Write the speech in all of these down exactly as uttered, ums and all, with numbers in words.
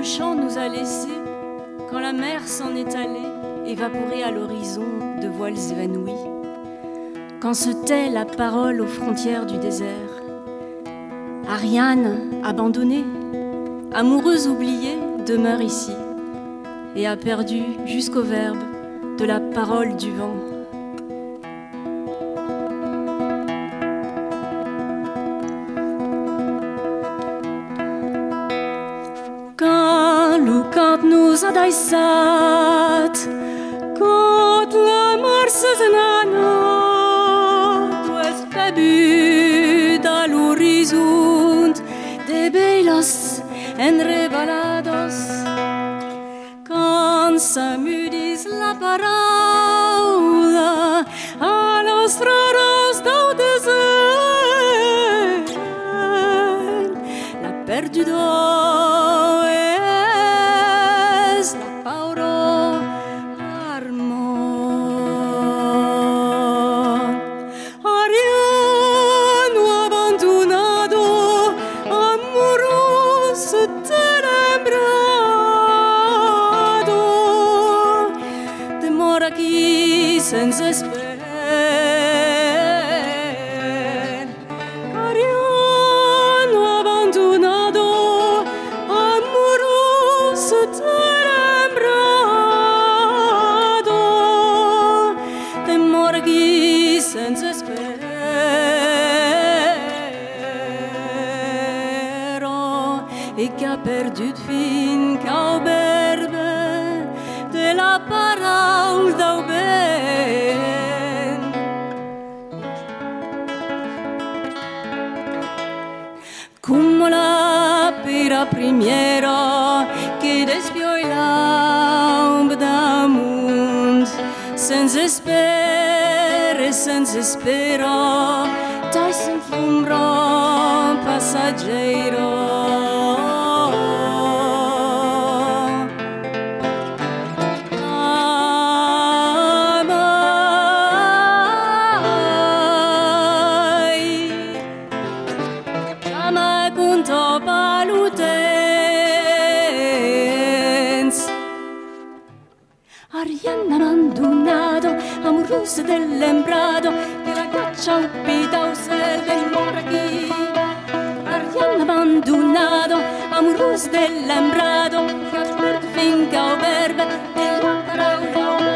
champ nous a laissés, quand la mer s'en est allée, évaporée à l'horizon de voiles évanouis, quand se tait la parole aux frontières du désert, Ariane, abandonnée, amoureuse oubliée, demeure ici et a perdu jusqu'au verbe de la parole du vent. Quand Lucat nous a daisat, quand la marse denano, tu es pebut à l'horizon de belos enrebalados, quand s'amudis la paraula a los raros del désert, la perdudo senza esper, Ariano abbandonato, amoroso telembrato, temor chi senza espero e che ha perduto fin qu'au verbe de la parole d'au come la pira primiera che despiò l'aube damunt, senza espere, senza espera, dai senza l'ombra passaggero. Arianna abbandonato, amoroso dell'embrado, che la caccia ubbita o se del moraghi. Arianna abbandonato, amoroso dell'embrado, che ha perduto finché o verbe e la parola o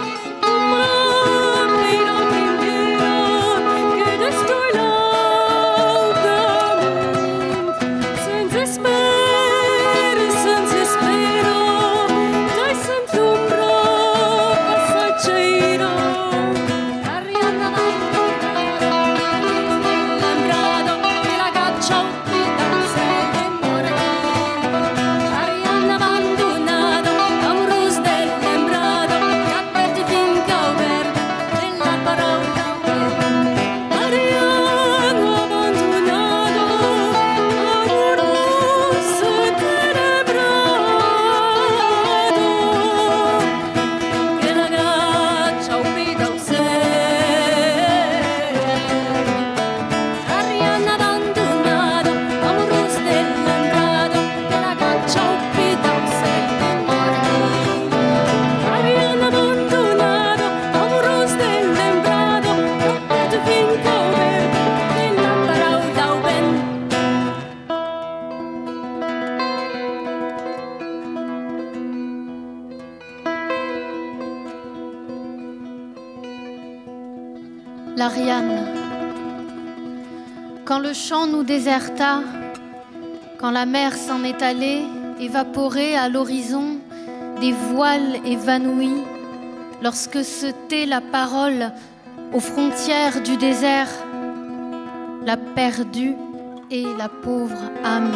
l'Ariane. Quand le champ nous déserta, quand la mer s'en est allée, évaporée à l'horizon des voiles évanouis, lorsque se tait la parole aux frontières du désert, la perdue et la pauvre âme,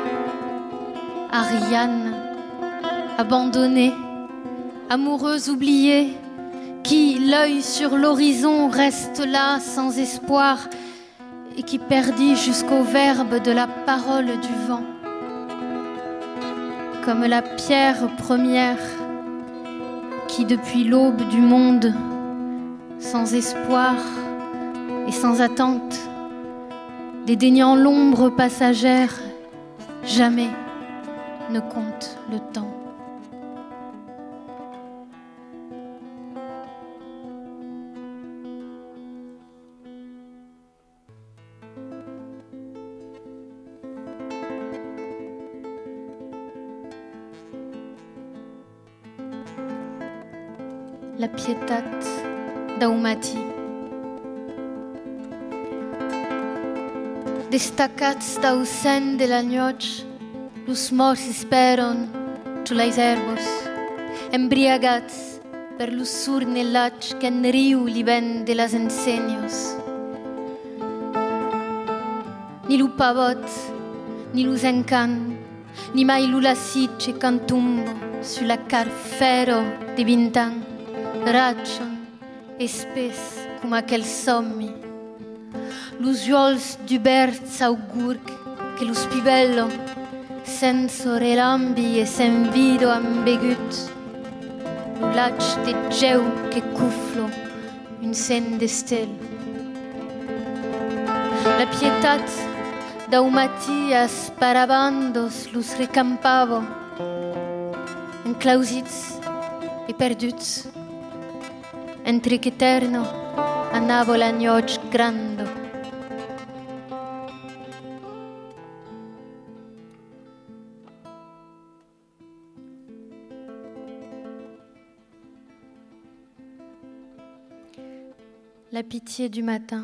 Ariane, abandonnée, amoureuse oubliée, qui, l'œil sur l'horizon, reste là sans espoir et qui perdit jusqu'au verbe de la parole du vent. Comme la pierre première qui, depuis l'aube du monde, sans espoir et sans attente, dédaignant l'ombre passagère, jamais ne compte le temps. La Pietat d'Aumati. Destacats dau sen de la noche, los morts esperon tu lais herbos, embriagats per los surnellats que en riu li ven de las enseños. Ni lu pavot, ni lu zencan, ni mai lu lassice cantumbo sulla carfero de vintan, raccion e spes come aquel sommi. Los viols d'Hubert augurc che lo spibello senso relambi e sen vido ambegut. Lo lac de geu che cuflo un sen de stel. La Pietat d'Aumati sparabandos los recampavo enclausits e perduts entre che eterno annavo la noche grando. La pitié du matin.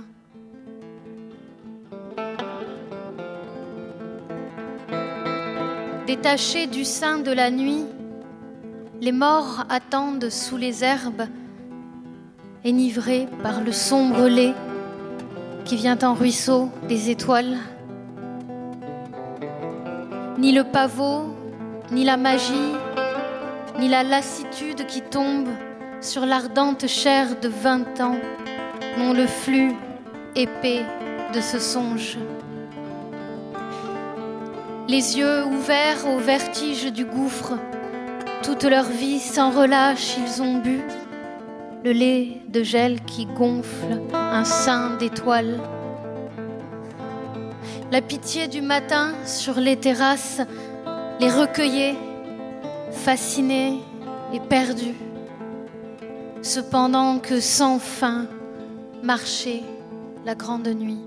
Détachés du sein de la nuit, les morts attendent sous les herbes, enivrés par le sombre lait qui vient en ruisseau des étoiles. Ni le pavot, ni la magie, ni la lassitude qui tombe sur l'ardente chair de vingt ans n'ont le flux épais de ce songe. Les yeux ouverts au vertige du gouffre, toute leur vie sans relâche ils ont bu le lait de gel qui gonfle un sein d'étoiles. La pitié du matin sur les terrasses les recueillait, fascinés et perdus, cependant que sans fin marchait la grande nuit.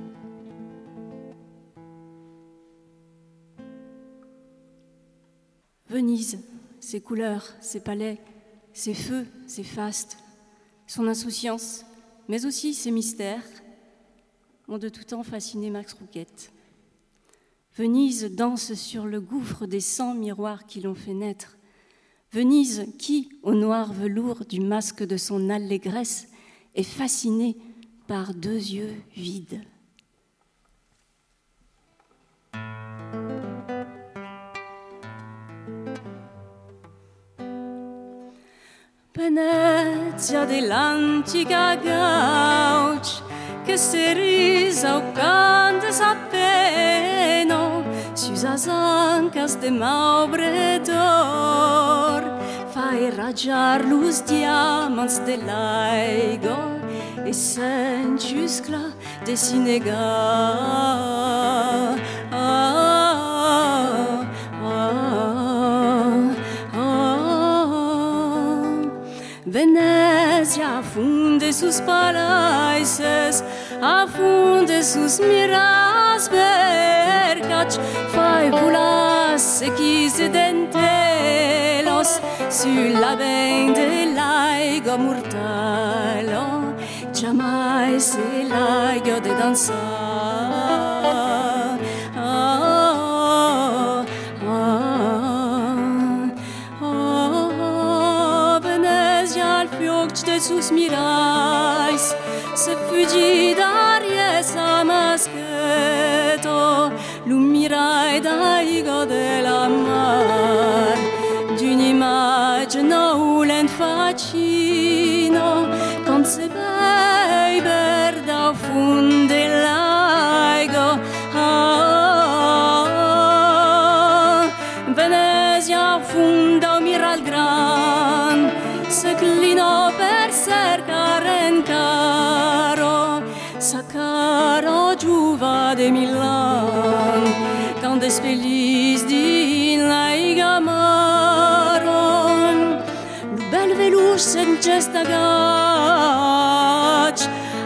Venise, ses couleurs, ses palais, ses feux, ses fastes, son insouciance, mais aussi ses mystères, ont de tout temps fasciné Max Rouquette. Venise danse sur le gouffre des cent miroirs qui l'ont fait naître. Venise qui, au noir velours du masque de son allégresse, est fascinée par deux yeux vides. Venezia dell'antica gauch che si risa o canta s'appeno susas ancas de maubre d'or fai raggiar los diamants dell'aigo e sen ciuscla de sinega. Ah, ah, ah, ah. Venezia afunde sus palaises, afunde sus miras bercac, fai bulas sequis dentelos sulla ben dell'aigo mortalo, jamais se l'aigo de danzar. Ah, ah, ah, Venezia al fioc de sus mirais, se fuggi d'aries a maschetto, l'umirai d'aigo della mar, d'un'immagine ulent facino, quand se bei berda au fund dell'aigo. Ah, ah, Venezia funda miral gran, se clino per cercare en caro, sa caro giuva de Milan, quand des feliz din la acest agaci.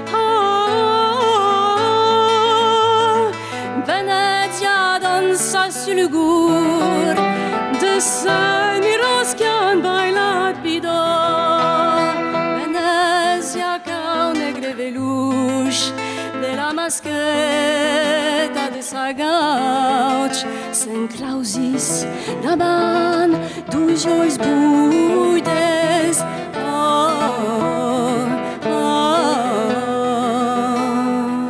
Oh, Venezia dansa sul gur de sai miros che han bailat bidor. Venezia ca un negre veluș de la mascheta de sa gauci s'enclausis daban dus jois buides. Oh, oh.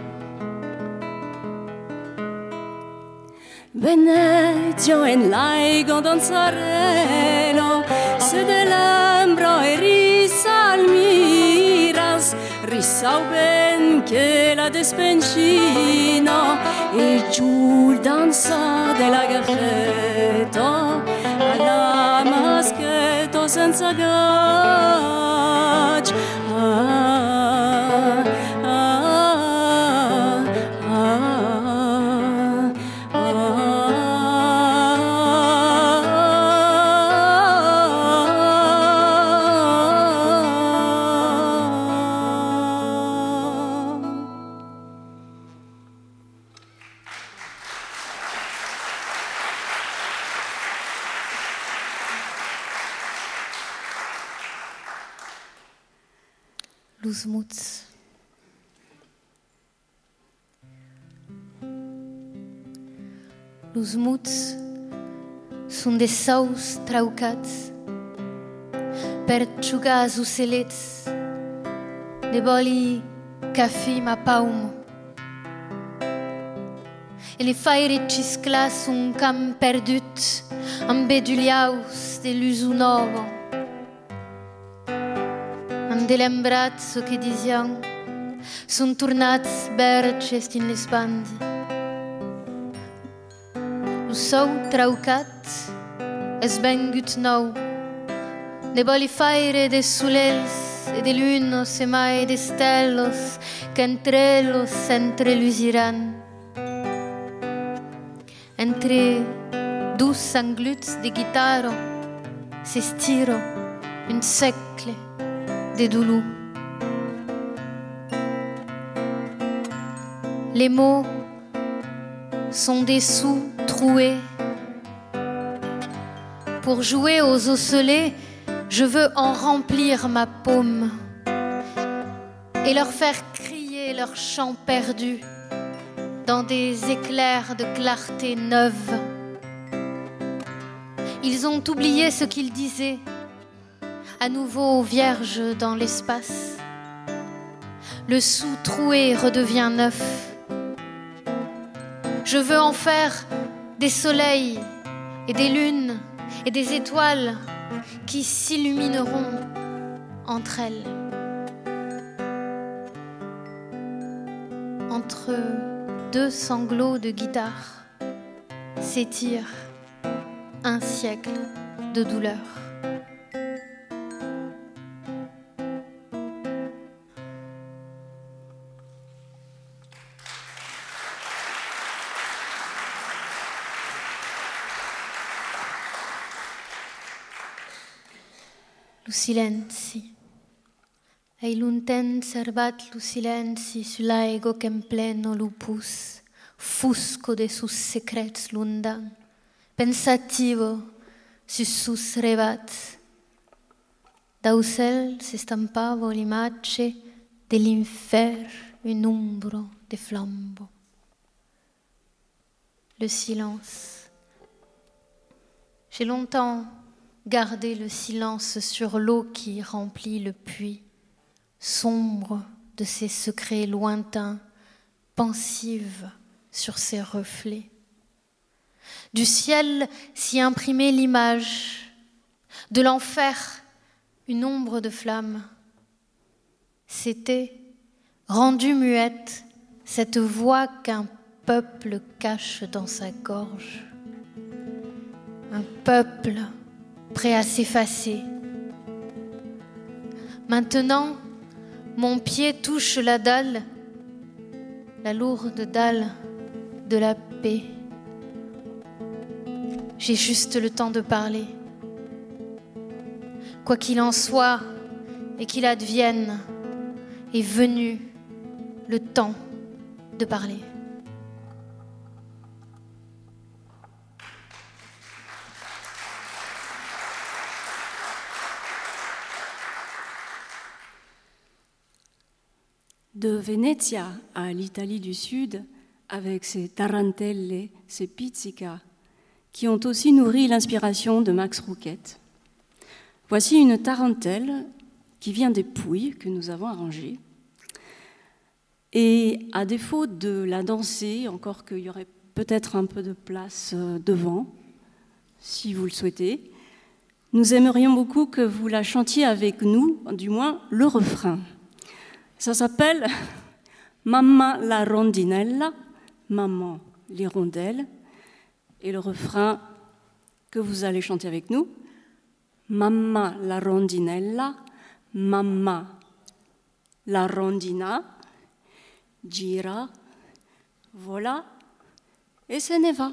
Venezia en laigo danzarello se de l'embro e risalmiras risau ben che la despencino e giù il danza della gaffetto alla maschetto senza gauci. Ah, ah, ah, ah, Luzmuț. Luzmuț sunt de saus traucats, perciugas ucelets, de boli café ma paumo. E le faire cisclas un cam perdut, ambeduliaus de lusu novo. Am delembrat so che diziam, sunt turnats berces din le spandi. Lu sau traucat, es vengut nou, de boli faire de sulels e de lunos e mai de stellos, che entre los s'entrelusiran. Entre dus sangluts de guitaro, s'estiro un secle de doulou. Les mots sont des sous troués. Pour jouer aux osselets, je veux en remplir ma paume et leur faire crier leur chant perdu dans des éclairs de clarté neuve. Ils ont oublié ce qu'ils disaient, à nouveau vierge dans l'espace. Le sou troué redevient neuf. Je veux en faire des soleils et des lunes et des étoiles qui s'illumineront entre elles. Entre deux sanglots de guitare s'étire un siècle de douleur. Lo silenzi, ei lunten servat lo silenzi sull'aego che in pleno lupus, fusco de sus secrets lundan, pensativo sus sus revats. D'Aucel si stampavo l'immagine dell'infer un umbro de flambeau. Le silence. J'ai longtemps gardé le silence sur l'eau qui remplit le puits, sombre de ses secrets lointains, pensive sur ses reflets. Du ciel s'y imprimait l'image, de l'enfer une ombre de flamme. C'était, rendue muette, cette voix qu'un peuple cache dans sa gorge. Un peuple prêt à s'effacer. Maintenant, mon pied touche la dalle, la lourde dalle de la paix. J'ai juste le temps de parler. Quoi qu'il en soit, et qu'il advienne, est venu le temps de parler. De Venezia à l'Italie du Sud, avec ses tarantelle, ses pizzica, qui ont aussi nourri l'inspiration de Max Rouquette. Voici une tarentelle qui vient des Pouilles, que nous avons arrangée. Et à défaut de la danser, encore qu'il y aurait peut-être un peu de place devant, si vous le souhaitez, nous aimerions beaucoup que vous la chantiez avec nous, du moins le refrain. Ça s'appelle « Mamma la rondinella », « Maman les rondelles », et le refrain que vous allez chanter avec nous, « Mamma la rondinella, mamma la rondina, gira, voilà, et se ne va ».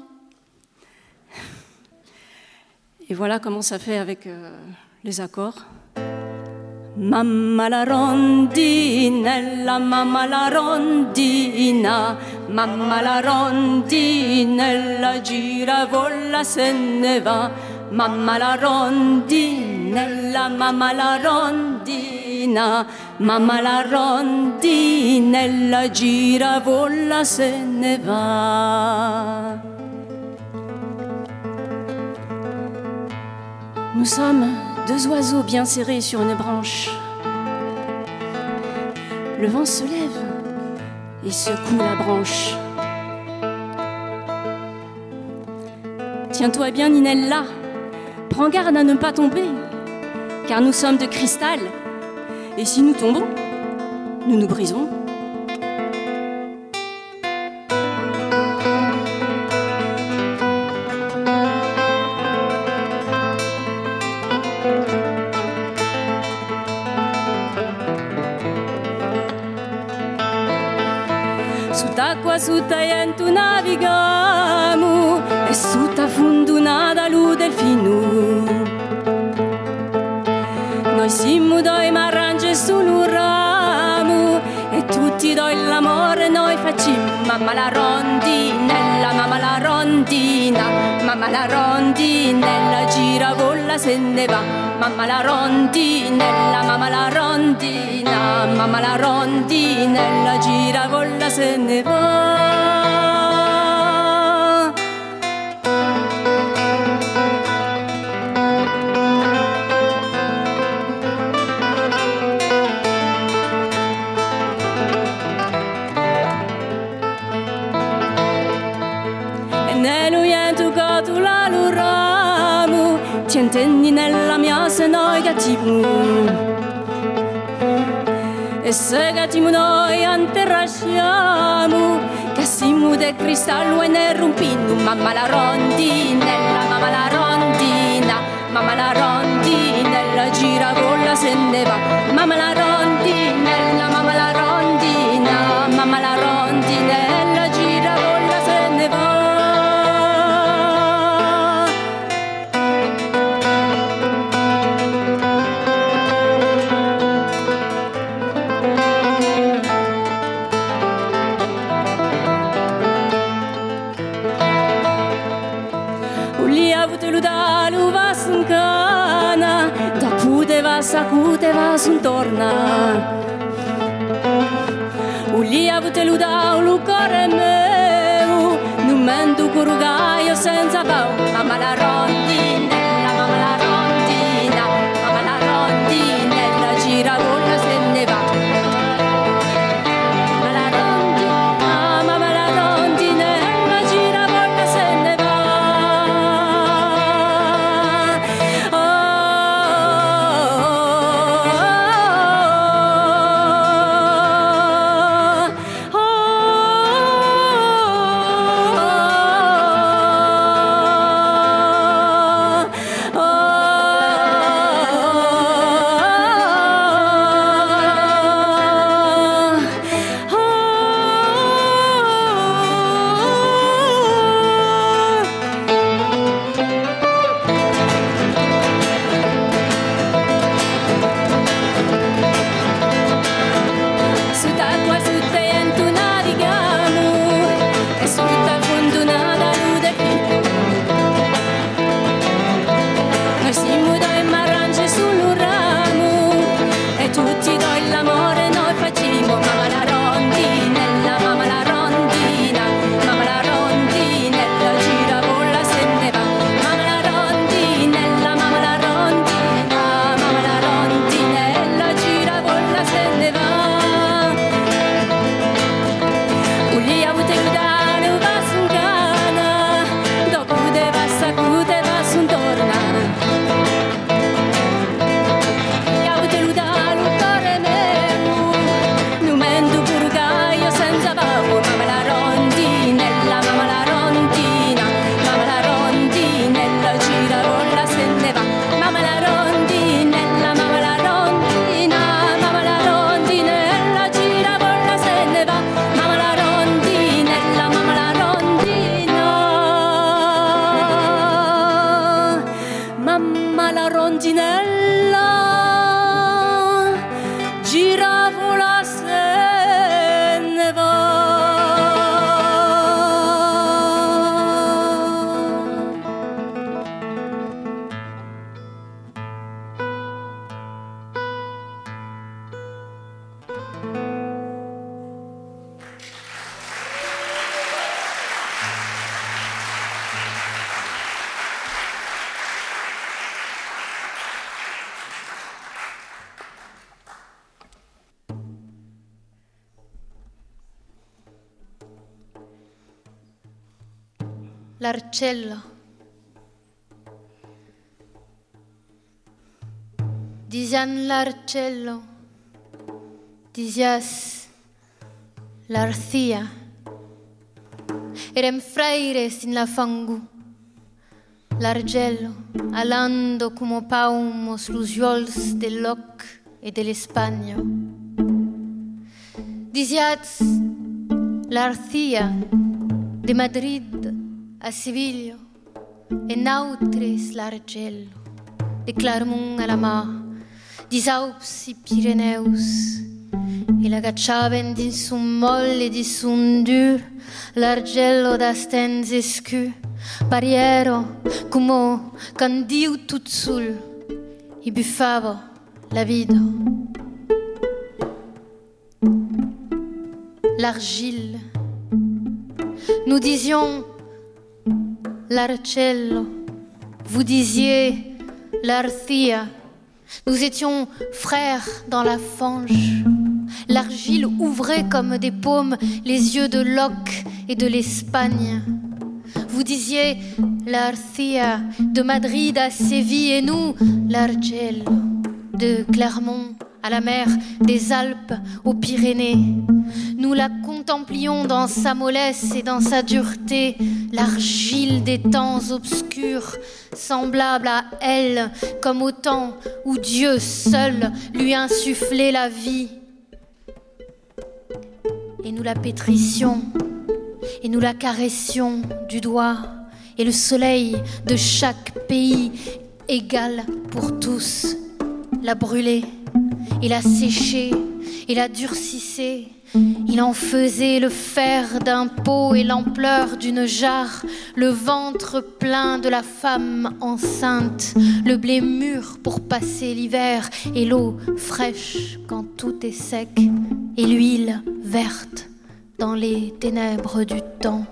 Et voilà comment ça fait avec euh, les accords. Mamma la rondinella, mamma la rondina, mamma la rondinella, gira, vola, se ne va. Mamma la rondinella, mamma la rondina, mamma la rondinella, gira, vola, se ne va. Nous sommes deux oiseaux bien serrés sur une branche. Le vent se lève et secoue la branche. Tiens-toi bien, Ninella, prends garde à ne pas tomber, car nous sommes de cristal, et si nous tombons, nous nous brisons. Sott'acqua, sott'aiento navigamo e sott'affondo nada lu delfino. Noi simmo doi marrange sul ramo e tutti doi l'amore noi facciamo. Mamma la rondinella, mamma la rondina, mamma la rondinella, gira, vola, se ne va. Mamma la rondinella, mamma la rondina, mamma la rondinella, gira, vola, se ne va. Tientenni nella mia se noi gattiamo e se gattiamo noi anterrasciamo che siamo de cristallo e ne rompino. Mamma la rondinella, mamma la rondina, mamma la rondinella, gira, vola, se ne va. Mamma la rondinella, mamma la rondina, mamma la rondinella, gira, vola, se ne va. Sacuteva sun torna Ulia vutelu da lu corre meu non mento curugaio senza pau. Mamma la rondinella, mamma la rondina, mamma la rondinella, gira, vola, se ne va. Mamma la rondina, mamma la rondinella, gira, vola, se ne va. Oh, l'arcello. Dizian l'arcello, dizias l'arcia. Erem freires in la fangu, l'argello, alando como paumos los viols del loc e dell'Espagna. Diziats l'arcia de Madrid a Sevilla, e nautres l'argello, de Clermont a la mar, dis Alps i Pyreneus, e l'agacciaven dins un moll e dins un dur, l'argello d'astens escu, barriero, como quand Diu tout sul, i buffava la vida. L'argile, nous disions l'arcello, vous disiez l'arcia. Nous étions frères dans la fange. L'argile ouvrait comme des paumes les yeux de Locke et de l'Espagne. Vous disiez l'arcia de Madrid à Séville et nous l'argello de Clermont à la mer, des Alpes aux Pyrénées. Nous la contemplions dans sa mollesse et dans sa dureté, l'argile des temps obscurs, semblable à elle, comme au temps où Dieu seul lui insufflait la vie. Et nous la pétrissions, et nous la caressions du doigt, et le soleil de chaque pays, égal pour tous, la brûlait. Il la séchait, il la durcissait, il en faisait le fer d'un pot et l'ampleur d'une jarre, le ventre plein de la femme enceinte, le blé mûr pour passer l'hiver et l'eau fraîche quand tout est sec et l'huile verte dans les ténèbres du temps.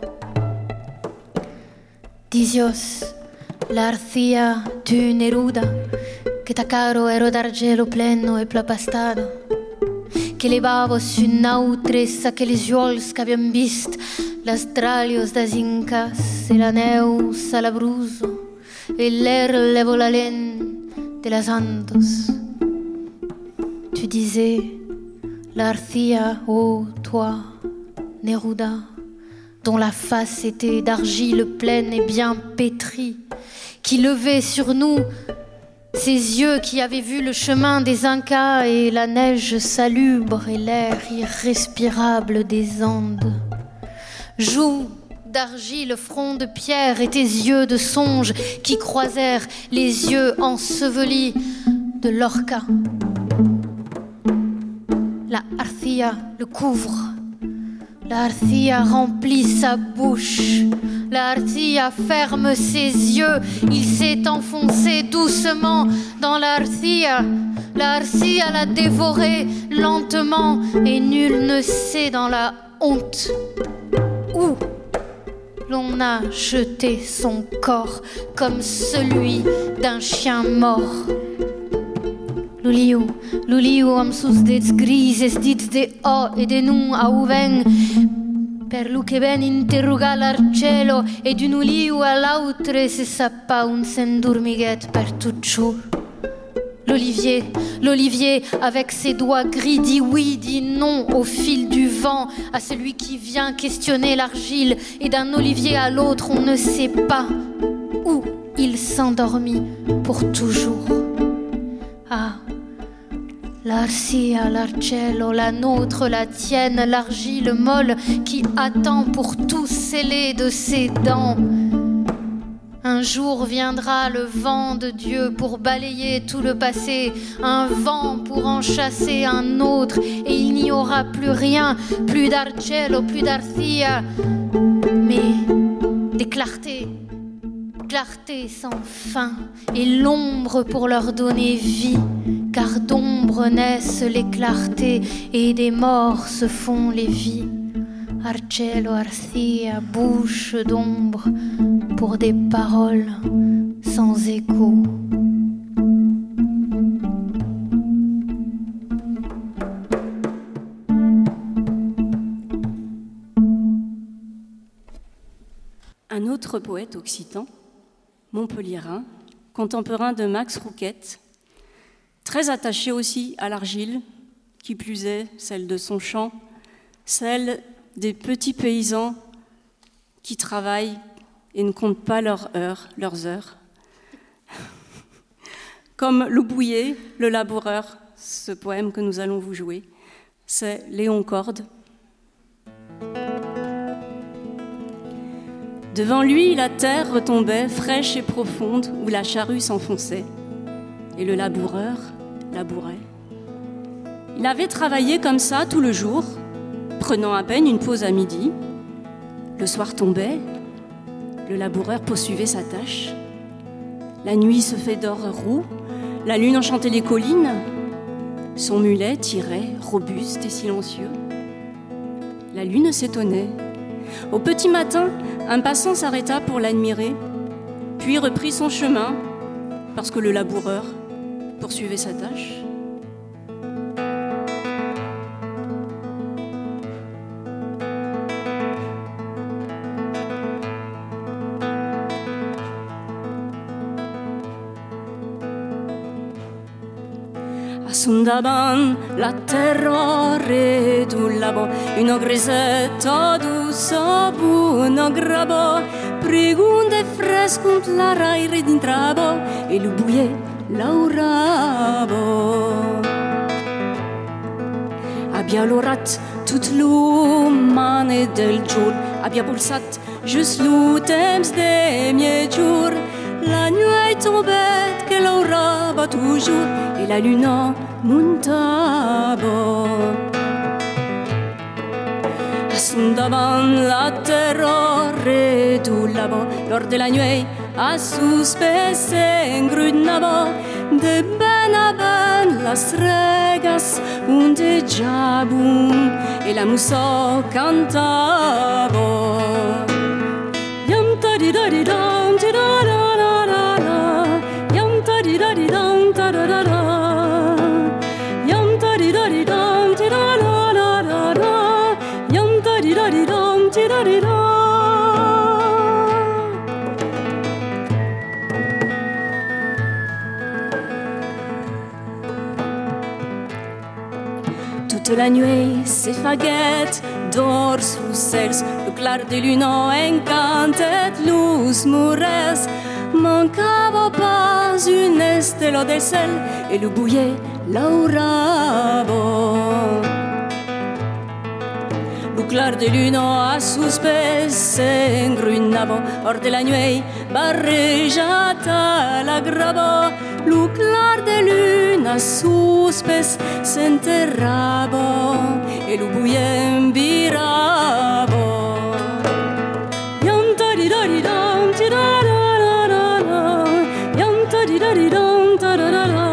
Dizios, l'arcia du Neruda, che ta caro ero d'argelo pleno e plapastado, che levavo su nautres aqueles jols que havíem vist, las tralios das incas e la neus a l'abruso, e l'air levolalen de las Andes. Tu disais, l'arcia, ô toi, Neruda, dont la face était d'argile pleine et bien pétrie, qui levait sur nous ses yeux qui avaient vu le chemin des Incas et la neige salubre et l'air irrespirable des Andes. Joues d'argile, front de pierre et tes yeux de songe qui croisèrent les yeux ensevelis de Lorca. La arcia le couvre. La arcia remplit sa bouche. La arcia ferme ses yeux. Il s'est enfoncé doucement dans la arcia. La arcia l'a dévoré lentement et nul ne sait dans la honte où l'on a jeté son corps comme celui d'un chien mort. Luliu, Luliu am sus dets grises dits de o e de nu auven per lu che ben interroga l'arcello e d'un uliu a l'autre se sappa un s'endormiguet per tout jour. L'olivier, l'olivier avec ses doigts gris dit oui, dit non au fil du vent à celui qui vient questionner l'argile et d'un olivier à l'autre on ne sait pas où il s'endormit pour toujours. Ah, l'arcia, l'arcello, la nôtre, la tienne, l'argile molle qui attend pour tout sceller de ses dents. Un jour viendra le vent de Dieu pour balayer tout le passé, un vent pour en chasser un autre, et il n'y aura plus rien, plus d'arcello, plus d'arcia, mais des clartés, clartés sans fin, et l'ombre pour leur donner vie, car d'ombre naissent les clartés, et des morts se font les vies. Arcello, arcia, bouche d'ombre, pour des paroles sans écho. Un autre poète occitan, montpelliérain, contemporain de Max Rouquette, très attaché aussi à l'argile, qui plus est celle de son champ, celle des petits paysans qui travaillent et ne comptent pas leurs heures, leurs heures. Comme Le Bouillet, le laboureur, ce poème que nous allons vous jouer, c'est Léon Corde. Devant lui, la terre retombait, fraîche et profonde, où la charrue s'enfonçait, et le laboureur labourait. Il avait travaillé comme ça tout le jour, prenant à peine une pause à midi. Le soir tombait, le laboureur poursuivait sa tâche. La nuit se fait d'or roux, la lune enchantait les collines. Son mulet tirait, robuste et silencieux. La lune s'étonnait. Au petit matin, un passant s'arrêta pour l'admirer, puis reprit son chemin, parce que le laboureur poursuivait sa tâche. Sundaban la terra redullabo, una grisetta d'ussa buona grabo, pregunde frescunt la raire d'intrabo, e lo buie laurabo. Abbia lorat tut l'umane del giur, abbia pulsat just lo temps de miei giur, la nuit tombait che lauraba toujours, et la luna montavo. Assundavan la terra redullavo, l'or de la nuit a suspese ingrunavo, de ben a ben las regas ondeggiavum, e la muso cantavo. Yam tadidadidam tidadadadada, yam tadidadidam tadadada. Toute la nuit, ces faguettes d'or sous cels, le clar de lune encantet luz mures, mancava pas une estella del ciel, et le bouillet lauravo. Le clar de lune a suspes ingrunavo, or de la nuit barreggiata la gravo. Le clar de lune a suspes s'enterravo, e lo buie viravo. Yam tadidadidam tidadadadada, yam tadidadidam tadadada.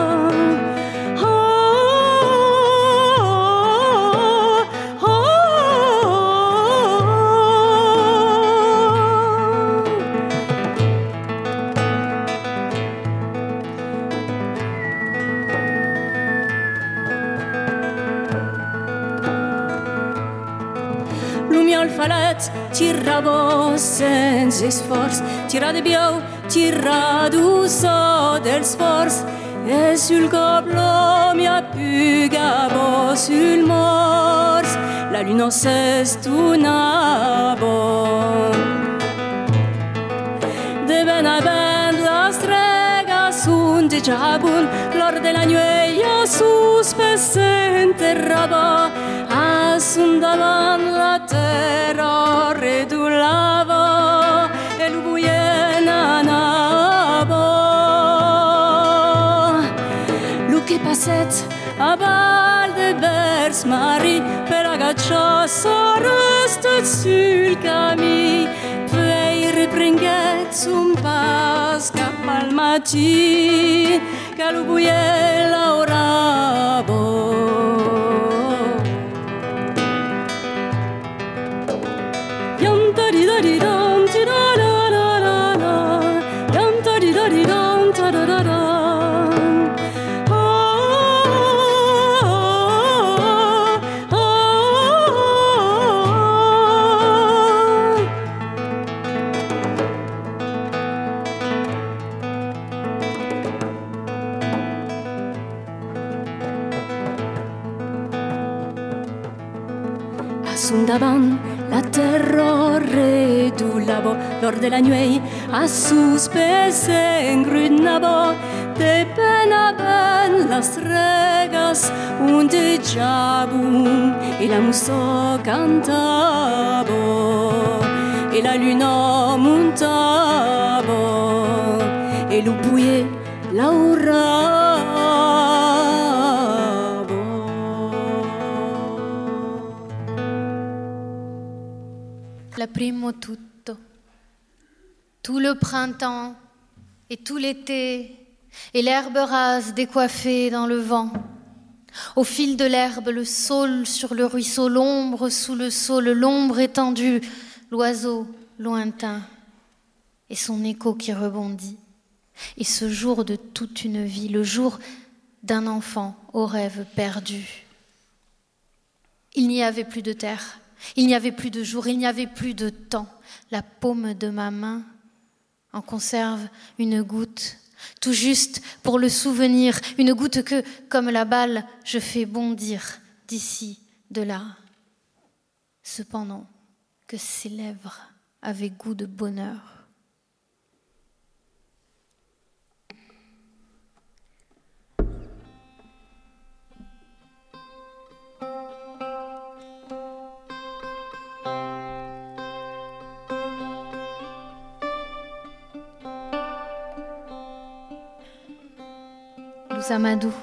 Tiravo senza sforzo, tira de bio, tira d'uso del sforzo, e sul goblo mi appugavo sul morso, la lune s'estunavo. De ben a ben la strega sondeggiavun, l'or de la nuit a suspes enterrava, assundavan la terra redullavo, e lo buie nanavo. Lu che passet a val de vers mari, per agacciassa restet sul cami, poi riprenget zum pas cap al matin, che lo buie lauravo. Yam-tadidadidam, tidadadadada, yam-tadidadidam, tadadada. Ah, ah, ah, ah. davant la terrore du labo, lors de la nuit, a suspese en grunabo, de penaven las regas, ondeggiabu, e la muso cantabo, e la luna montabo, e lo buie l'aurabo. La primo tutto, tout le printemps et tout l'été, et l'herbe rase décoiffée dans le vent. Au fil de l'herbe, le saule sur le ruisseau, l'ombre sous le saule, l'ombre étendue, l'oiseau lointain et son écho qui rebondit. Et ce jour de toute une vie, le jour d'un enfant au rêve perdu. Il n'y avait plus de terre, il n'y avait plus de jour, il n'y avait plus de temps. La paume de ma main en conserve une goutte, tout juste pour le souvenir, une goutte que, comme la balle, je fais bondir d'ici, de là. Cependant que ses lèvres avaient goût de bonheur. Amadou.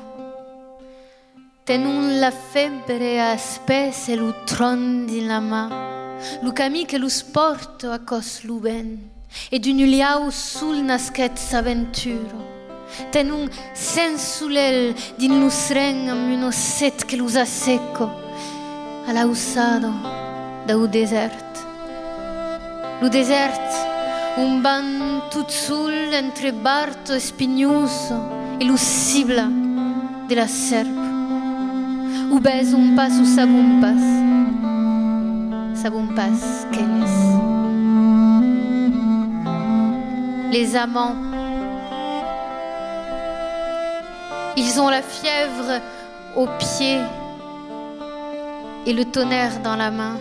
Tenun la febbre a spese l'utron di la ma, lu camì che lu sporto a cos lu ben, ed un uliau sul naschet s'aventuro. Tenun sensulel din lu sren am uno set che lus a secco, alla usado da u desert. Lu desert, un ban tut sul entre barto e spignuso, et lu cibla de la serpe, ou baise un pas ou sabun pas, sabun pas qu'elles. Les amants, ils ont la fièvre aux pieds et le tonnerre dans la main.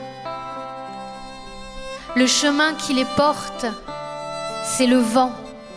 Le chemin qui les porte, c'est le vent.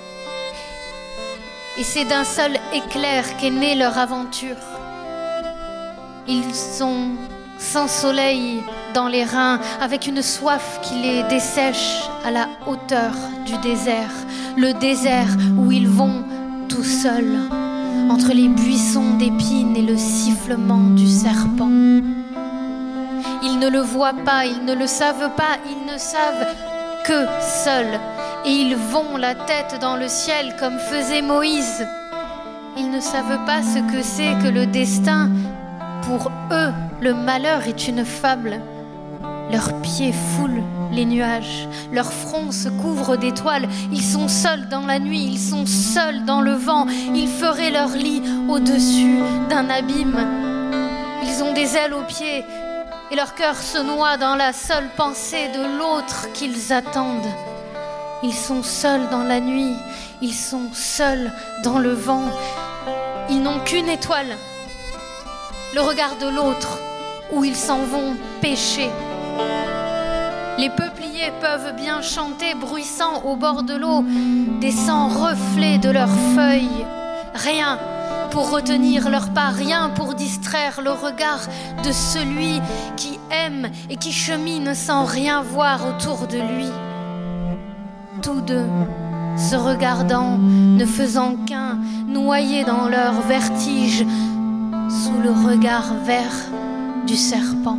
Et c'est d'un seul éclair qu'est née leur aventure. Ils sont sans soleil dans les reins, avec une soif qui les dessèche à la hauteur du désert. Le désert où ils vont tout seuls, entre les buissons d'épines et le sifflement du serpent. Ils ne le voient pas, ils ne le savent pas, ils ne savent que seuls. Et ils vont la tête dans le ciel comme faisait Moïse. Ils ne savent pas ce que c'est que le destin. Pour eux, le malheur est une fable. Leurs pieds foulent les nuages, leurs fronts se couvrent d'étoiles. Ils sont seuls dans la nuit, ils sont seuls dans le vent. Ils feraient leur lit au-dessus d'un abîme. Ils ont des ailes aux pieds et leur cœur se noie dans la seule pensée de l'autre qu'ils attendent. Ils sont seuls dans la nuit, ils sont seuls dans le vent. Ils n'ont qu'une étoile, le regard de l'autre, où ils s'en vont pêcher. Les peupliers peuvent bien chanter, bruissant au bord de l'eau, des cent reflets de leurs feuilles. Rien pour retenir leur pas, rien pour distraire le regard de celui qui aime et qui chemine sans rien voir autour de lui. Tous deux, se regardant, ne faisant qu'un, noyés dans leur vertige, sous le regard vert du serpent.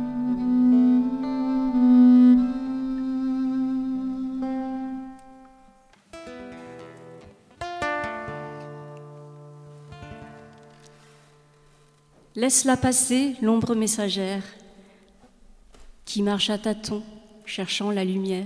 Laisse-la passer, l'ombre messagère, qui marche à tâtons, cherchant la lumière.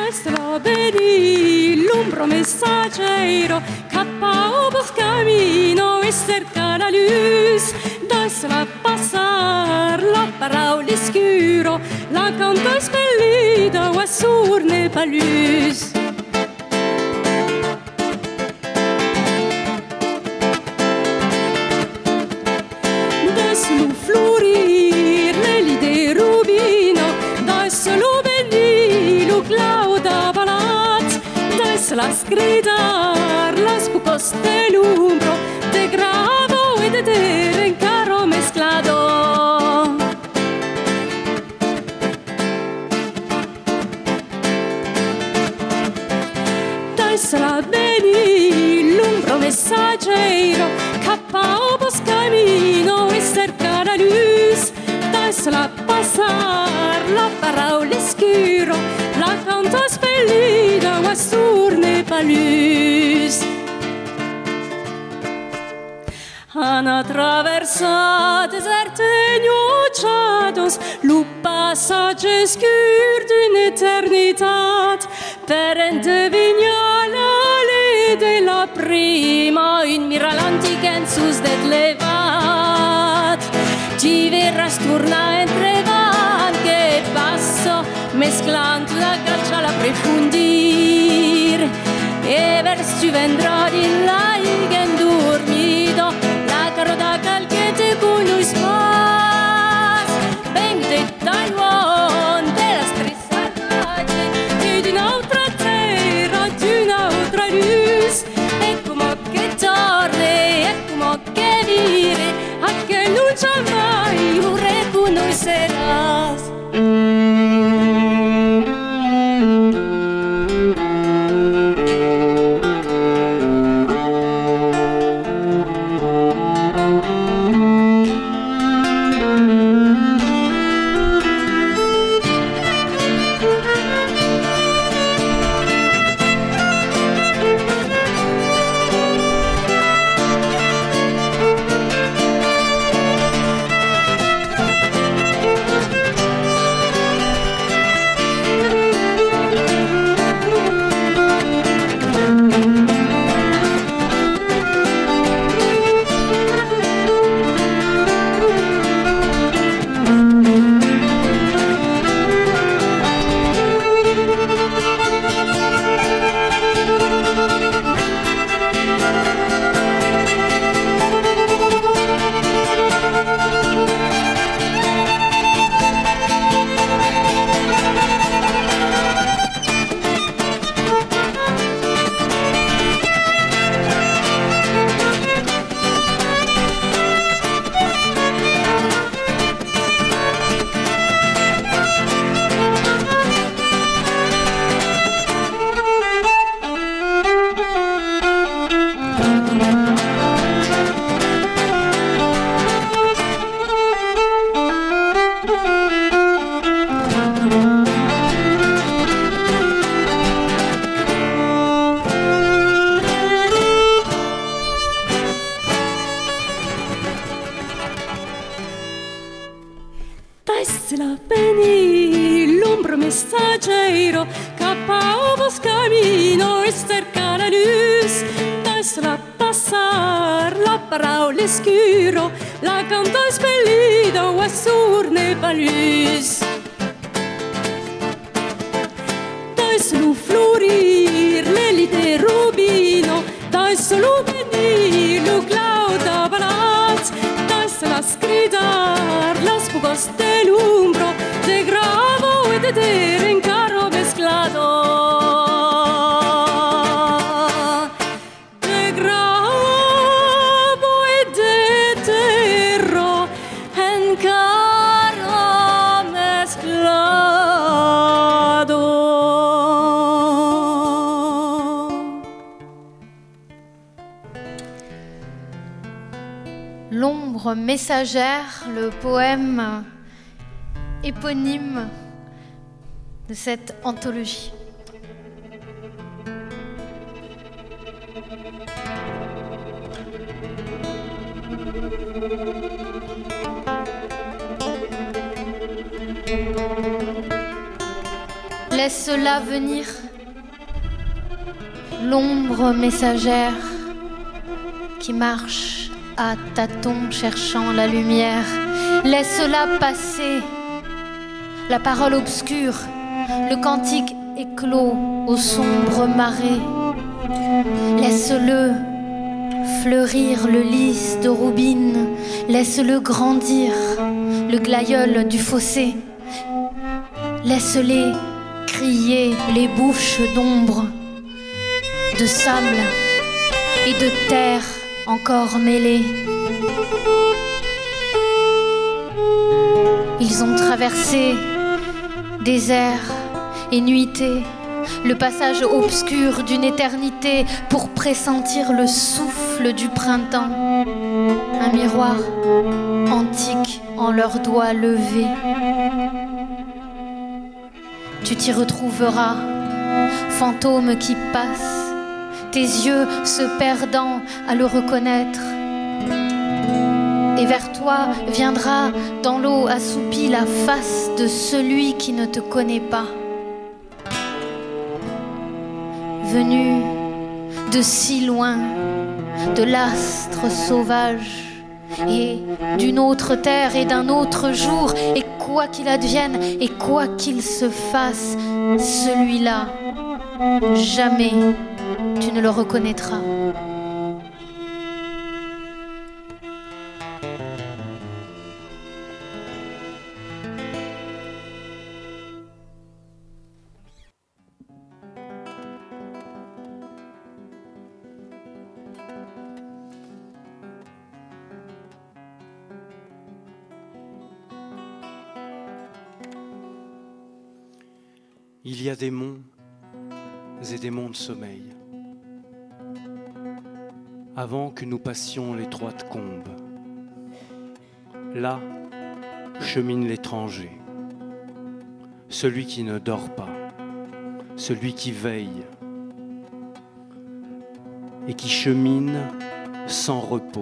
Destra vení, l'ombro messaggero, capao por camino e cerca la luz. Destra passar la parola scuro, la canta spellita o assur ne pas luz. Deslu florir le lide rubino, deslu belli lu clauda balat, des la sgridar las bucos dell'umbro, de gravo e de ter en caro mesclado. Sarà bene l'umbro messaggero, capao pos camino e cerca la luz. Desla passar la parola scuro, la canta spellita o assur ne pas luz. Han attraversat desert ignochados, lo passage scur d'une éternitat, per endevinar l'allée de la prima, un mira l'antica en sus det levat. Ti verras tornar entre van che passo, mesclant la gaccia la prefundir, e vers tu vendrà di là igen dormido, la caroda calchete con noi spas, ben de Taiwan, de la stressaggi, e di un'altra terra, di un'altra luz, e come che torne, e come che vire, a che non c'è mai un reconocerás. Desla vení, l'ombro messaggero, capao vos camino e cerca la luz. Desla passar la parola scuro, la canta spellita o assur ne pas luz. Deslu florir le lide rubino, deslu vení, lu clauda balat, desla sgridar las bucos dell'umbro, de gravo e de ter en caro mesclado. De gravo e de terro en caro mesclado. L'ombre messagère, le poème éponyme de cette anthologie. Laisse-la venir, l'ombre messagère qui marche à tâtons cherchant la lumière. Laisse-la passer, la parole obscure, le cantique éclos aux sombres marées. Laisse-le fleurir le lys de Roubine, laisse-le grandir, le glaïeul du fossé. Laisse-les crier les bouches d'ombre, de sable et de terre encore mêlées. Ils ont traversé déserts et nuitées, le passage obscur d'une éternité pour pressentir le souffle du printemps. Un miroir antique en leurs doigts levés. Tu t'y retrouveras, fantôme qui passe, tes yeux se perdant à le reconnaître. Et vers toi viendra dans l'eau assoupie la face de celui qui ne te connaît pas. Venu de si loin, de l'astre sauvage et d'une autre terre et d'un autre jour, et quoi qu'il advienne et quoi qu'il se fasse, celui-là, jamais tu ne le reconnaîtras. Il y a des monts et des monts de sommeil. Avant que nous passions l'étroite combe, là chemine l'étranger, celui qui ne dort pas, celui qui veille et qui chemine sans repos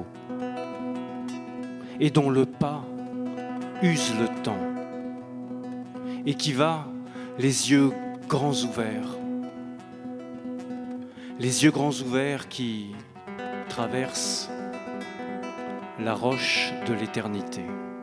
et dont le pas use le temps et qui va les yeux grands ouverts, les yeux grands ouverts qui traversent la roche de l'éternité.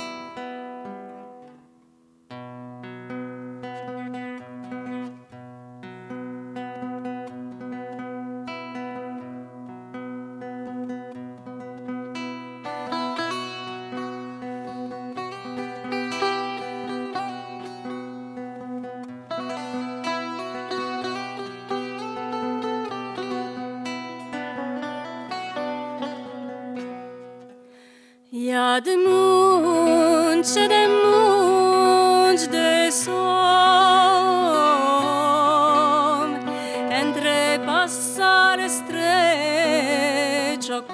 Il y a des mondes et des mondes de som entre passare streccia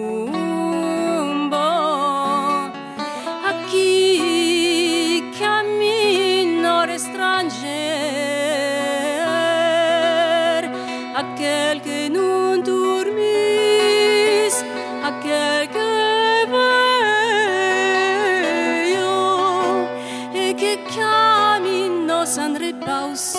cumbo a chi cammina stranger, a quel que non dormis, a quel que sans repos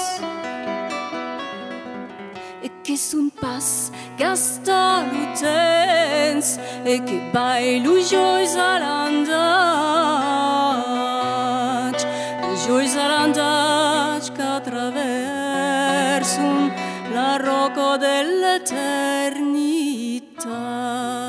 e che sun pas gasta l'utens e che bailo jois all'andage, jois all'andage che attraverso la rocca dell'eternità.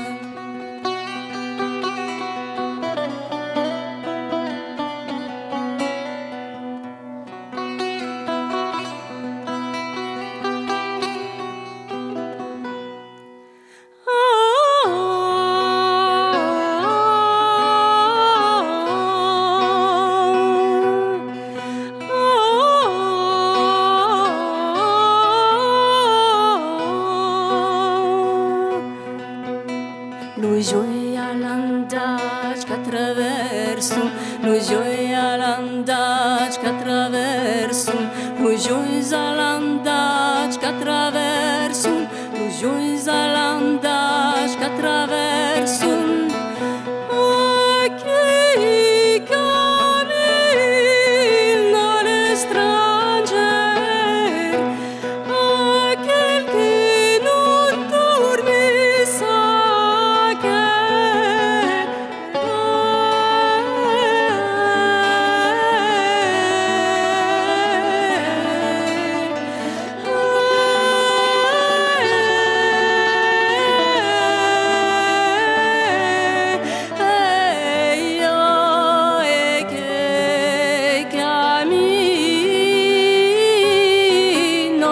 Noi gioia l'andage che attraverso, noi gioia l'andage che attraverso, noi gioia l'andage che attraverso, noi gioia l'andage che attraverso. Oh, chi cammina all'estranger.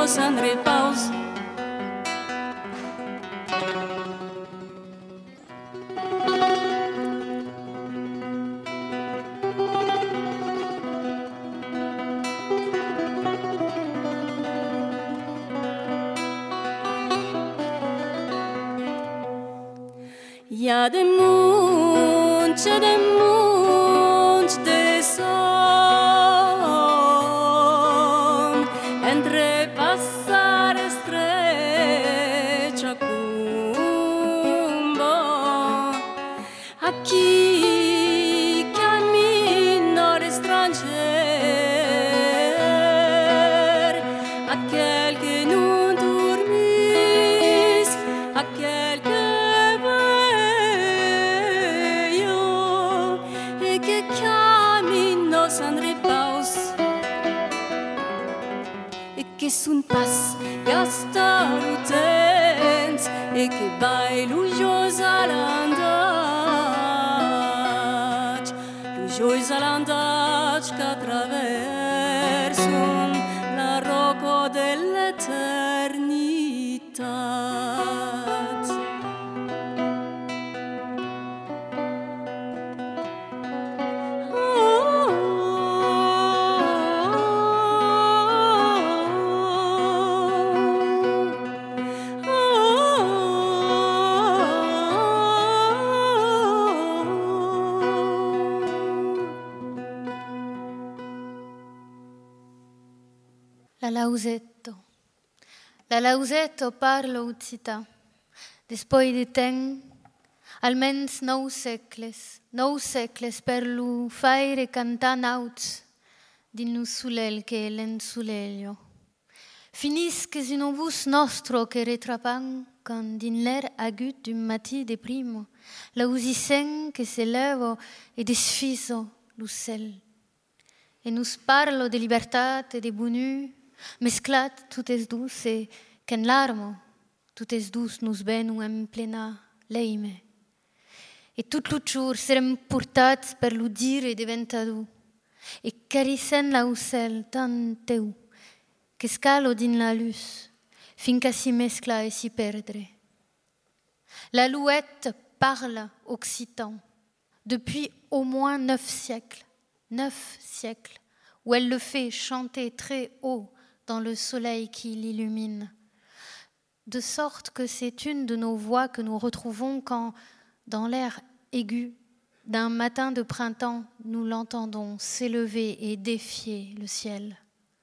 en repose. Il y a des munches, des munches, des sons entre passare streccia cumbo a chi cammina stranger, a quel que non dormis, a quel que sans repose e che sun pas gasta rutens e che vai lujosa l'andac lujosa l'andac che attraverso la rocco dell'eternità. La Lausetto. La Lausetto parla uzzita. Despoi de ten, almens nou secles, nou secles per lu faire cantar nauts din nu sulel che l'ensulelio. Finis che sin un bus nostro che retrapan quand din l'air agut d'un mati de primo, la usisen che se levo e desfiso l'ucel. E nus parlo de libertate e de bonu, mesclat tutes dus e qu'en l'armo, tutes dus nus venu en plena leime. E tot lo jour serem portats per lo dire de ventadu, e carissen l'aucel tan teu, che scalo din la luz, finca si mescla e si perdre. La louette parle occitan, depuis au moins neuf siècles, neuf siècles, où elle le fait chanter très haut dans le soleil qui l'illumine. De sorte que c'est une de nos voix que nous retrouvons quand, dans l'air aigu d'un matin de printemps, nous l'entendons s'élever et défier le ciel.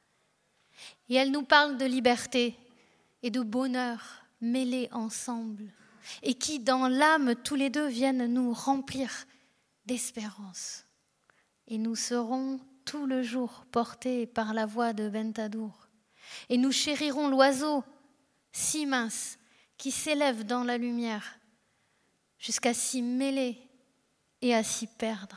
Et elle nous parle de liberté et de bonheur mêlés ensemble, et qui, dans l'âme, tous les deux viennent nous remplir d'espérance. Et nous serons tout le jour portés par la voix de Ventadour. Et nous chérirons l'oiseau si mince qui s'élève dans la lumière jusqu'à s'y mêler et à s'y perdre.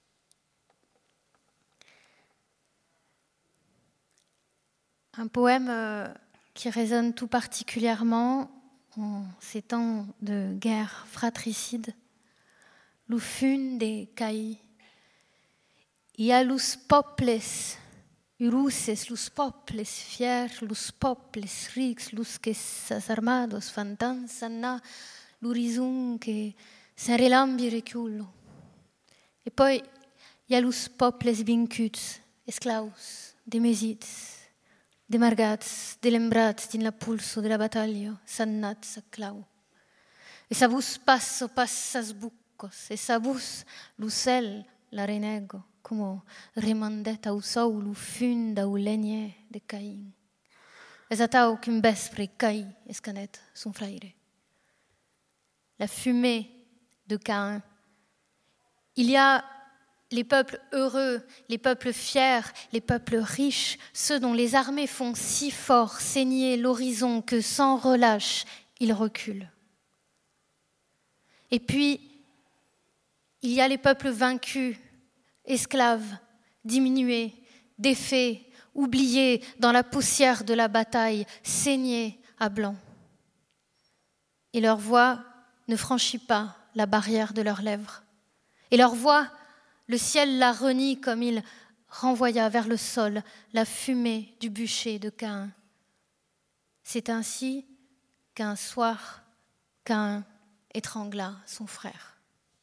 Un poème euh, qui résonne tout particulièrement en ces temps de guerre fratricide, l'ufun de Caï. Ia lus poples uruses, lus poples fier, lus poples rics, lus que sas armados fan danzana l'horizon che se relambi recullo. E poi ia lus poples vincuts, esclaus, demesits, demargats, delembrats din la pulso de la battaglia, sannats a clau. E sabus passo passas buccos, e sabus l'ucel la renego, como remandet au sau l'ufun da u legne de Caïn. Es atau qu'un vespre Caï escanet son frère. La fumée de Caïn. Il y a les peuples heureux, les peuples fiers, les peuples riches, ceux dont les armées font si fort saigner l'horizon que sans relâche, ils reculent. Et puis, il y a les peuples vaincus, esclaves, diminués, défaits, oubliés dans la poussière de la bataille, saignés à blanc. Et leur voix ne franchit pas la barrière de leurs lèvres. Et leur voix, le ciel la renie comme il renvoya vers le sol la fumée du bûcher de Caïn. C'est ainsi qu'un soir, Caïn étrangla son frère.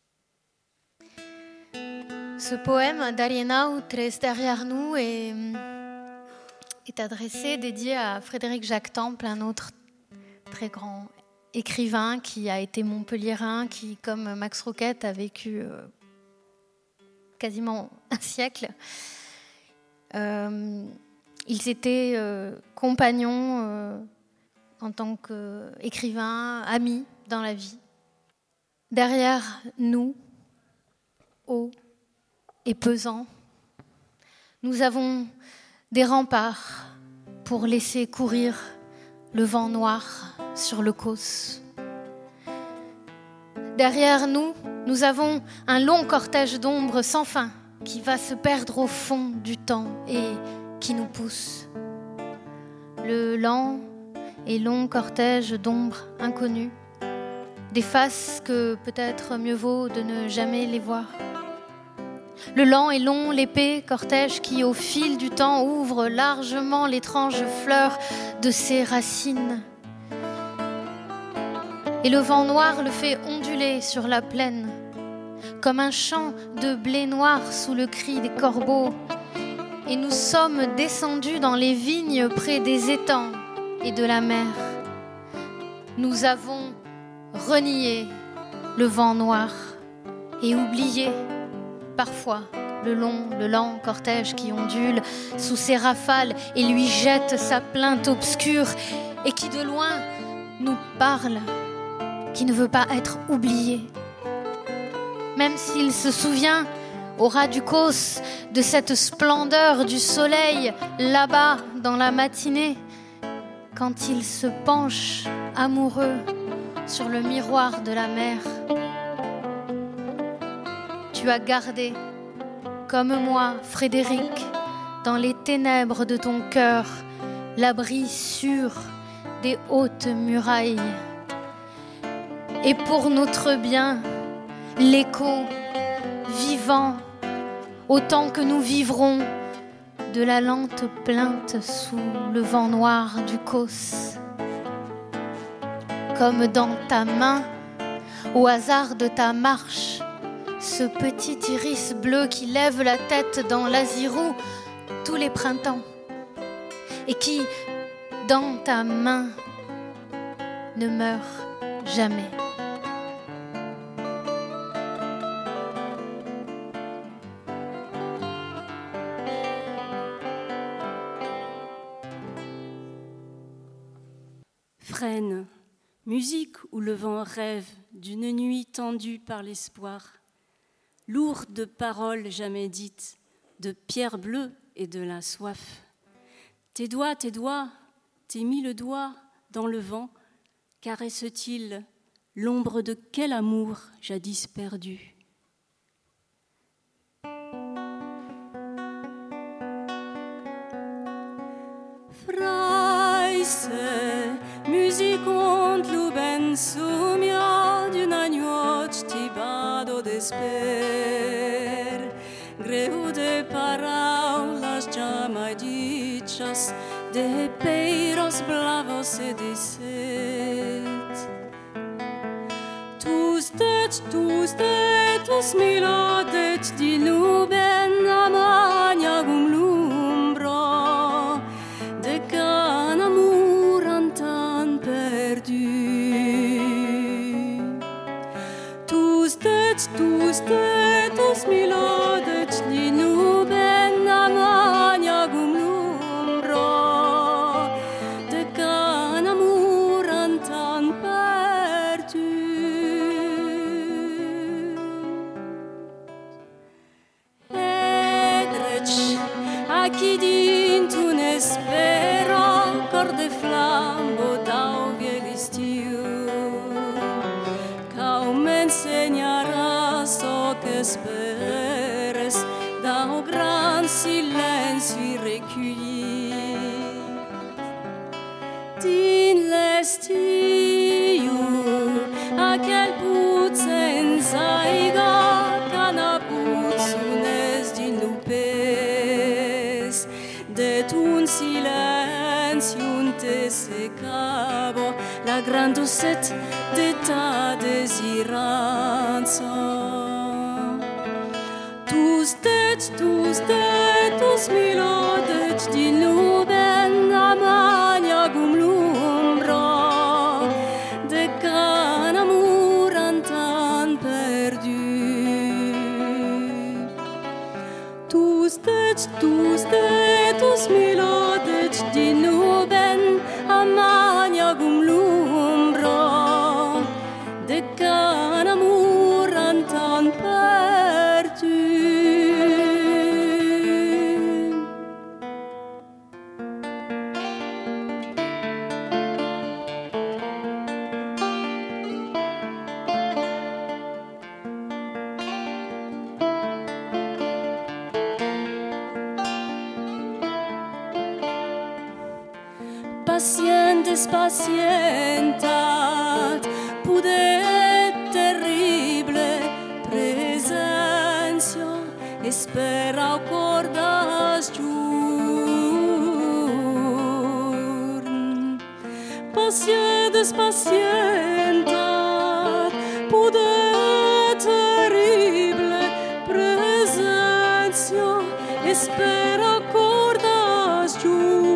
Ce poème d'Aliénau, Tres derrière nous, est, est adressé, dédié à Frédéric Jacques Temple, un autre très grand écrivain qui a été montpelliérain, qui, comme Max Roquette, a vécu euh, quasiment un siècle. Euh, ils étaient euh, compagnons euh, en tant qu'écrivains, amis dans la vie. Derrière nous, haut et pesant, nous avons des remparts pour laisser courir le vent noir sur le Causse. Derrière nous, nous avons un long cortège d'ombre sans fin qui va se perdre au fond du temps et qui nous pousse. Le lent et long cortège d'ombres inconnues, des faces que peut-être mieux vaut de ne jamais les voir. Le lent et long, l'épais cortège qui, au fil du temps, ouvre largement l'étrange fleur de ses racines. Et le vent noir le fait onduler sur la plaine, comme un champ de blé noir sous le cri des corbeaux. Et nous sommes descendus dans les vignes près des étangs et de la mer. Nous avons renié le vent noir et oublié parfois le long, le lent cortège qui ondule sous ses rafales et lui jette sa plainte obscure et qui de loin nous parle, qui ne veut pas être oublié. Même s'il se souvient au ras du Causse de cette splendeur du soleil là-bas dans la matinée, quand il se penche amoureux sur le miroir de la mer. Tu as gardé, comme moi, Frédéric, dans les ténèbres de ton cœur, l'abri sûr des hautes murailles. Et pour notre bien, l'écho vivant, autant que nous vivrons, de la lente plainte sous le vent noir du Causse. Comme dans ta main, au hasard de ta marche, ce petit iris bleu qui lève la tête dans l'azirou tous les printemps et qui, dans ta main, ne meurt jamais. Frêne, musique où le vent rêve d'une nuit tendue par l'espoir, lourde de paroles jamais dites, de pierres bleues et de la soif. Tes doigts, tes doigts, t'es mis le doigt dans le vent, caresse-t-il l'ombre de quel amour jadis perdu? Freise, music und luben sumia d'una noche tibado desper, greu de paraulas jamais dichas, de peiros blavos e de set. Tus deci, tus detus milo deci di luben amania gum lumbro, de can amur antan perdu. Tus deci, tus detus milo deci di luben amania gum lumbro, de can amur antan perdu. Edreci, a chi dintun espero, cor de flambo dau vielistiu, cau m'ensegnaràs o que esperes dau gran silenci recueillit. Din l'estiu, aquel puțen zaiga, cana puțunes din lupes, de tun silențiun te seccavo la gran doucette de ta désiranza. Tous deci, tous de, tous milo deci din luben amania cum l'umbra de can amor antan perdu. Tous deci, tous de, tous milo deci din luben amania cum l'umbra de can amor antan perdu. Pacientes, pacientat, pudet terrible presentio, espera cordas giurn. Pacientes, pacientat, pudet terrible presentio, espera cordas giurn.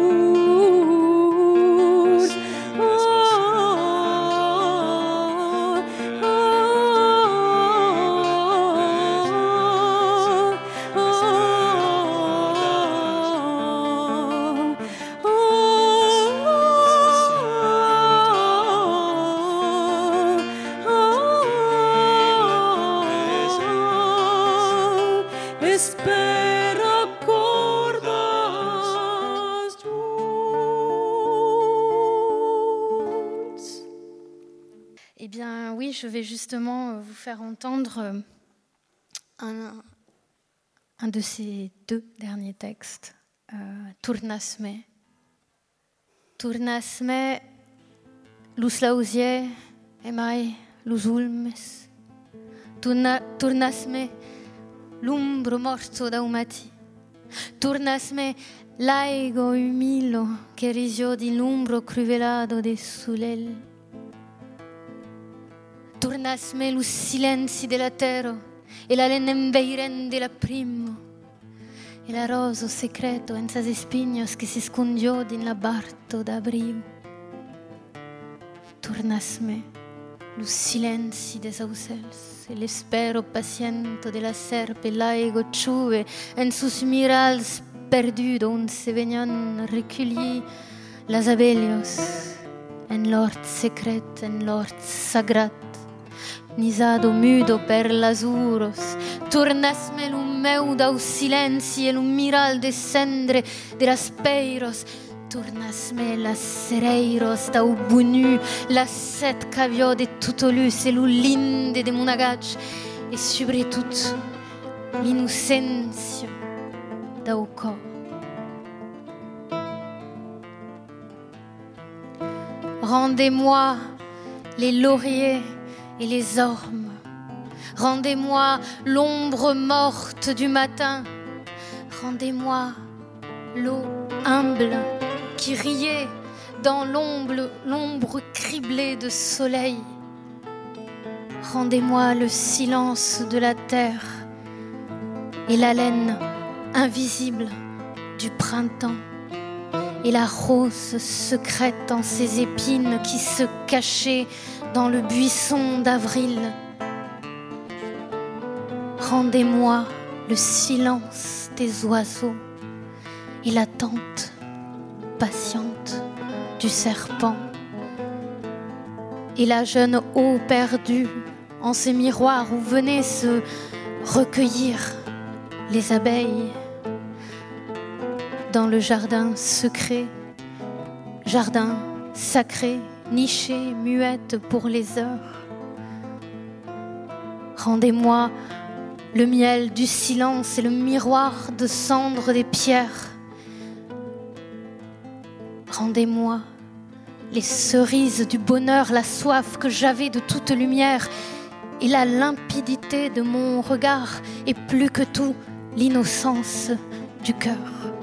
Eh bien oui, je vais justement vous faire entendre un, un de ces deux derniers textes, euh, Turnasme. Turnasme, lus lausie, emai, lus ulmes. Turna, turnasme, l'umbro morto daumati. Turnasme, laigo humilo, che risio di l'umbro cruvelado de sulel. Turnasme lus silenzi della terra e la lenembeiren della primo e la roso secreto en sas espignos che si scundiò din la barto d'abriu. Turnasme lus silenzi des ausels e l'espero paciento della serpe laigo ciuve en sus mirals perdudo un se vegnan recueilli las abelios en l'ort secret, en l'ort sagrat. Nisado mudo per l'azuros, turnasme l'un meu dau silenzi e l'un miral descendre de las peiros, turnasme las sereiros dau bunu, las set caviò de tutolus e l'un linde de monagach, e subretut l'innocencio dau cor. Rendez-moi les lauriers et les ormes. Rendez-moi l'ombre morte du matin. Rendez-moi l'eau humble qui riait dans l'ombre, l'ombre criblée de soleil. Rendez-moi le silence de la terre et l'haleine invisible du printemps et la rose secrète en ses épines qui se cachait dans le buisson d'avril. Rendez-moi le silence des oiseaux et l'attente patiente du serpent et la jeune eau perdue en ces miroirs où venaient se recueillir les abeilles dans le jardin secret, jardin sacré, nichée, muette pour les heures. Rendez-moi le miel du silence et le miroir de cendre des pierres. Rendez-moi les cerises du bonheur, la soif que j'avais de toute lumière et la limpidité de mon regard et plus que tout l'innocence du cœur.